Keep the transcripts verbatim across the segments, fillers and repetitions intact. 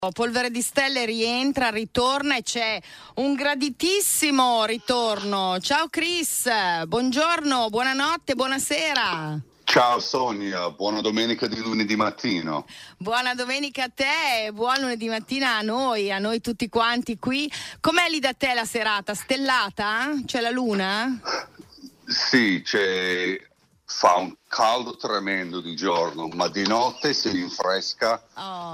Polvere di Stelle rientra, ritorna e c'è un graditissimo ritorno. Ciao Chris, buongiorno, buonanotte, buonasera. Ciao Sonia, buona domenica di lunedì mattino. Buona domenica a te, buon lunedì mattina a noi, a noi tutti quanti qui. Com'è lì da te la serata? Stellata? C'è la luna? Sì, c'è, fa un caldo tremendo di giorno, ma di notte si rinfresca oh.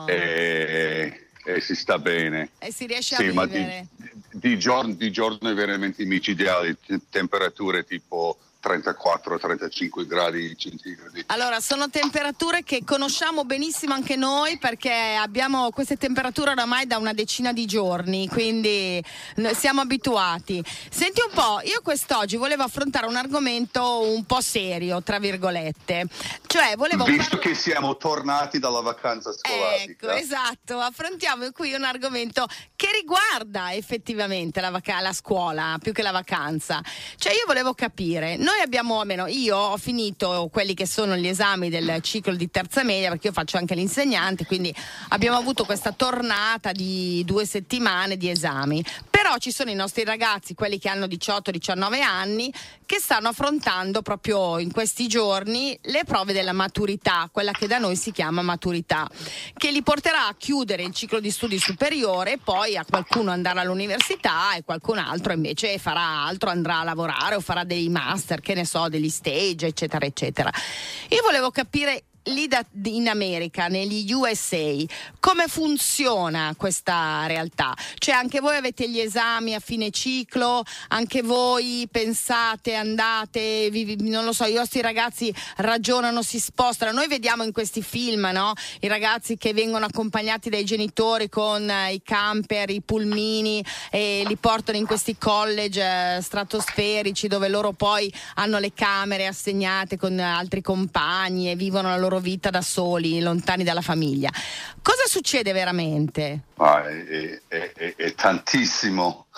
e, e si sta bene. E si riesce sì, a ma vivere. Di, di, giorno, di giorno è veramente micidiale, temperature tipo trentaquattro trentacinque gradi centigradi. Allora, sono temperature che conosciamo benissimo anche noi, perché abbiamo queste temperature oramai da una decina di giorni, quindi siamo abituati. Senti un po', io quest'oggi volevo affrontare un argomento un po' serio, tra virgolette. Cioè, volevo Visto par- che siamo tornati dalla vacanza scolastica. Ecco, esatto, affrontiamo qui un argomento che riguarda effettivamente la, vac- la scuola, più che la vacanza. Cioè, io volevo capire, noi abbiamo, almeno io ho finito quelli che sono gli esami del ciclo di terza media, perché io faccio anche l'insegnante, quindi abbiamo avuto questa tornata di due settimane di esami. Però ci sono i nostri ragazzi, quelli che hanno diciotto diciannove anni, che stanno affrontando proprio in questi giorni le prove della maturità, quella che da noi si chiama maturità, che li porterà a chiudere il ciclo di studi superiore e poi a qualcuno andare all'università e qualcun altro invece farà altro, andrà a lavorare o farà dei master, che ne so, degli stage, eccetera, eccetera. Io volevo capire lì da, in America, negli U S A, come funziona questa realtà? Cioè, anche voi avete gli esami a fine ciclo, anche voi pensate, andate, vi, non lo so, i vostri ragazzi ragionano, si spostano. Noi vediamo in questi film, no? I ragazzi che vengono accompagnati dai genitori con eh, i camper, i pulmini, e li portano in questi college eh, stratosferici, dove loro poi hanno le camere assegnate con altri compagni e vivono la loro vita da soli, lontani dalla famiglia. Cosa succede veramente? Ah, è, è, è, è tantissimo.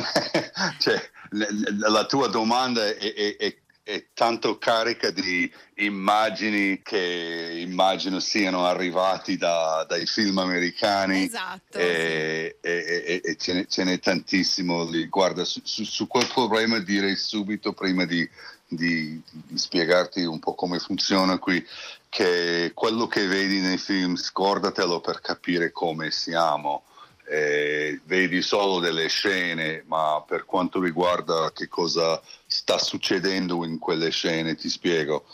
Cioè, la, la tua domanda è, è, è, è tanto carica di immagini che immagino siano arrivati da, dai film americani. Esatto. E, sì. e, e, e ce, n'è, ce n'è tantissimo lì. Guarda, su, su, su quel problema direi subito, prima di, di, di spiegarti un po' come funziona qui, che quello che vedi nei film scordatelo per capire come siamo. Eh, vedi solo delle scene, ma per quanto riguarda che cosa sta succedendo in quelle scene, ti spiego.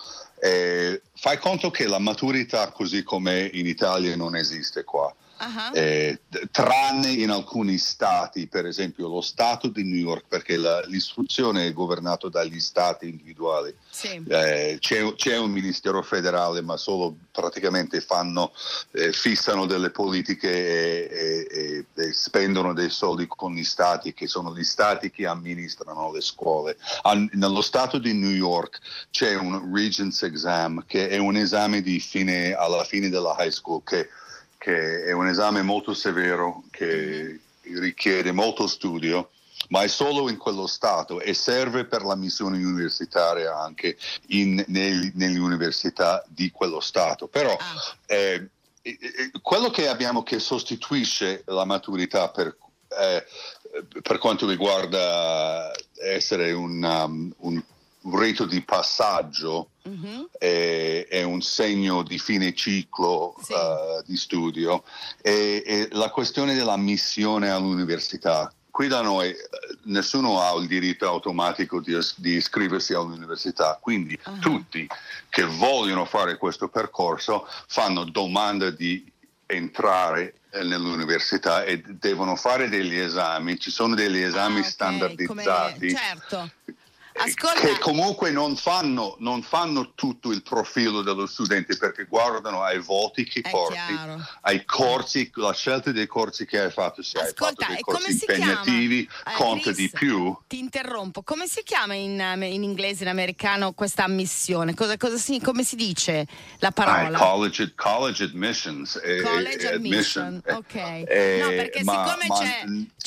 Eh, fai conto che la maturità così com'è in Italia non esiste qua. Uh-huh. Eh, tranne in alcuni stati, per esempio lo stato di New York, perché la, l'istruzione è governata dagli stati individuali. Sì. Eh, c'è, c'è un ministero federale, ma solo praticamente fanno, eh, fissano delle politiche e, e, e spendono dei soldi con gli stati, che sono gli stati che amministrano le scuole. An, nello stato di New York c'è un Regents Exam, che è un esame di fine, alla fine della high school, che che è un esame molto severo, che richiede molto studio, ma è solo in quello stato e serve per la missione universitaria anche in, nel, nelle università di quello stato. Però ah. eh, eh, quello che abbiamo che sostituisce la maturità per, eh, per quanto riguarda essere un, um, un un rito di passaggio, uh-huh. è, è un segno di fine ciclo sì. uh, di studio, e, e la questione dell'ammissione all'università. Qui da noi nessuno ha il diritto automatico di, di iscriversi all'università, quindi uh-huh. tutti che vogliono fare questo percorso fanno domanda di entrare nell'università e devono fare degli esami. Ci sono degli esami ah, okay. standardizzati. Come... certo. Ascolta. Che comunque non fanno, non fanno tutto il profilo dello studente, perché guardano ai voti che È porti, chiaro. ai corsi, la scelta dei corsi che hai fatto. Se Ascolta, hai fatto dei e corsi come si impegnativi, chiama? conta Chris, di più. Ti interrompo. Come si chiama in, in inglese, in americano, questa ammissione? Cosa, cosa si, come si dice la parola? Ah, college, college admissions. College eh, admission, admission. ok. Eh, no, perché ma, siccome ma, c'è,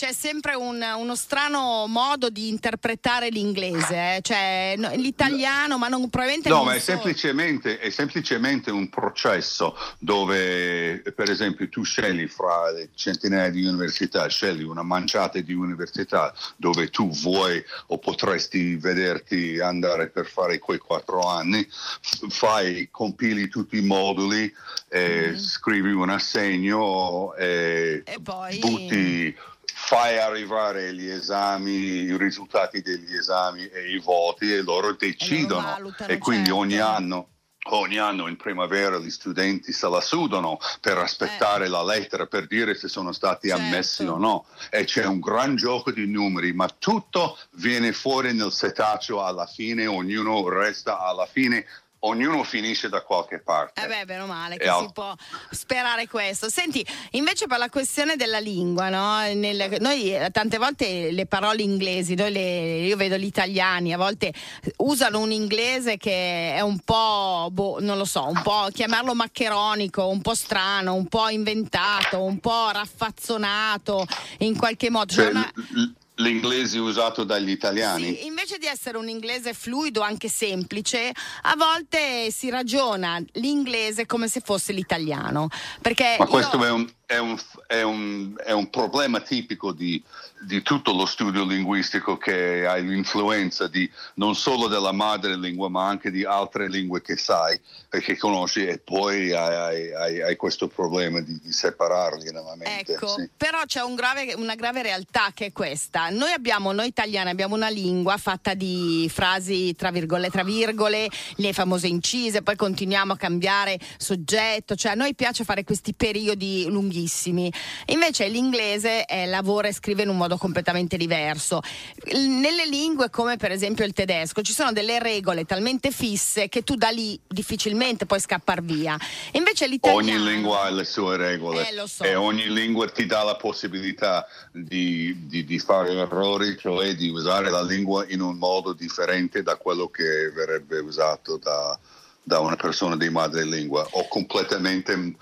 c'è sempre un, uno strano modo di interpretare l'inglese, eh? Cioè no, l'italiano, ma non probabilmente no, non ma è so. semplicemente, è semplicemente un processo dove, per esempio, tu scegli fra le centinaia di università, scegli una manciata di università dove tu vuoi o potresti vederti andare per fare quei quattro anni, f- fai, compili tutti i moduli, eh, mm. scrivi un assegno e, e poi butti, fai arrivare gli esami, i risultati degli esami e i voti e loro decidono e, loro valutano, e quindi certo. ogni anno Ogni anno in primavera gli studenti se la sudano per aspettare eh. la lettera per dire se sono stati certo. ammessi o no, e c'è un gran gioco di numeri, ma tutto viene fuori nel setaccio alla fine, ognuno resta alla fine. Ognuno finisce da qualche parte. Eh beh, meno male che e si al... può sperare questo. Senti, invece per la questione della lingua, no? Nel, noi tante volte le parole inglesi, noi le, io vedo gli italiani, a volte usano un inglese che è un po', boh, non lo so, un po' chiamarlo maccheronico, un po' strano, un po' inventato, un po' raffazzonato in qualche modo. Cioè, una... l- L'inglese usato dagli italiani? Sì, invece di essere un inglese fluido, anche semplice, a volte si ragiona l'inglese come se fosse l'italiano. Perché Ma questo io... è, un, è, un, è, un, è un problema tipico di, di tutto lo studio linguistico, che hai l'influenza di non solo della madrelingua ma anche di altre lingue che sai e che conosci, e poi hai, hai, hai questo problema di, di separarli nella mente. Ecco, sì. Però c'è un grave, una grave realtà che è questa. Noi abbiamo, noi italiani abbiamo una lingua fatta di frasi tra virgole, tra virgole, le famose incise, poi continuiamo a cambiare soggetto, cioè a noi piace fare questi periodi lunghissimi. Invece l'inglese eh, lavora e scrive in un modo completamente diverso. Nelle lingue come per esempio il tedesco ci sono delle regole talmente fisse che tu da lì difficilmente puoi scappar via. Invece l'italiano, ogni lingua ha le sue regole eh, lo so. e ogni lingua ti dà la possibilità di, di, di fare errori, cioè di usare la lingua in un modo differente da quello che verrebbe usato da da una persona di madrelingua. Ho completamente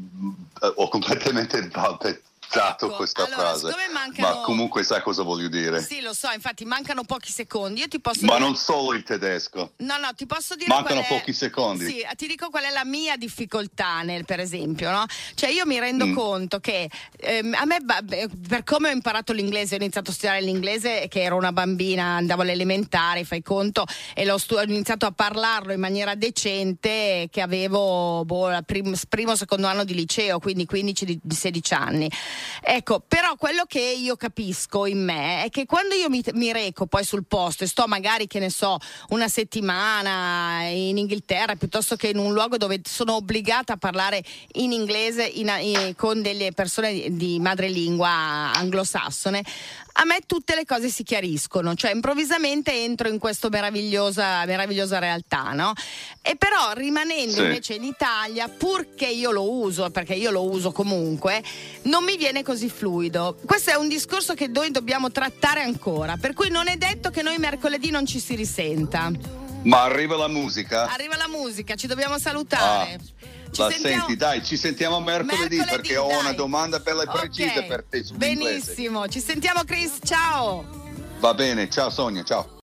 ho completamente balbettato ecco, questa allora, frase, mancano... ma comunque sai cosa voglio dire. Sì, lo so, infatti mancano pochi secondi. Io ti posso ma dire... non solo il tedesco. No, no, ti posso dire mancano qual è... pochi secondi. Sì, ti dico qual è la mia difficoltà nel, per esempio, no? Cioè io mi rendo mm. conto che ehm, a me, per come ho imparato l'inglese, ho iniziato a studiare l'inglese che ero una bambina, andavo alle elementari, fai conto, e l'ho stu- ho iniziato a parlarlo in maniera decente che avevo boh, il prim- primo secondo anno di liceo, quindi quindici sedici anni. Ecco, però quello che io capisco in me è che quando io mi, mi reco poi sul posto e sto magari, che ne so, una settimana in Inghilterra piuttosto che in un luogo dove sono obbligata a parlare in inglese in, in, con delle persone di, di madrelingua anglosassone, a me tutte le cose si chiariscono, cioè improvvisamente entro in questa meravigliosa, meravigliosa realtà, no? E però rimanendo sì. invece in Italia, purché io lo uso, perché io lo uso comunque, non mi viene così fluido. Questo è un discorso che noi dobbiamo trattare ancora, per cui non è detto che noi mercoledì non ci si risenta. Ma arriva la musica? Arriva la musica, ci dobbiamo salutare. Ah. Ci la sentiamo... senti, dai, ci sentiamo mercoledì, mercoledì perché ho dai. una domanda bella precisa okay. per te. Benissimo, ci sentiamo Chris, ciao. Va bene, ciao Sonia, ciao.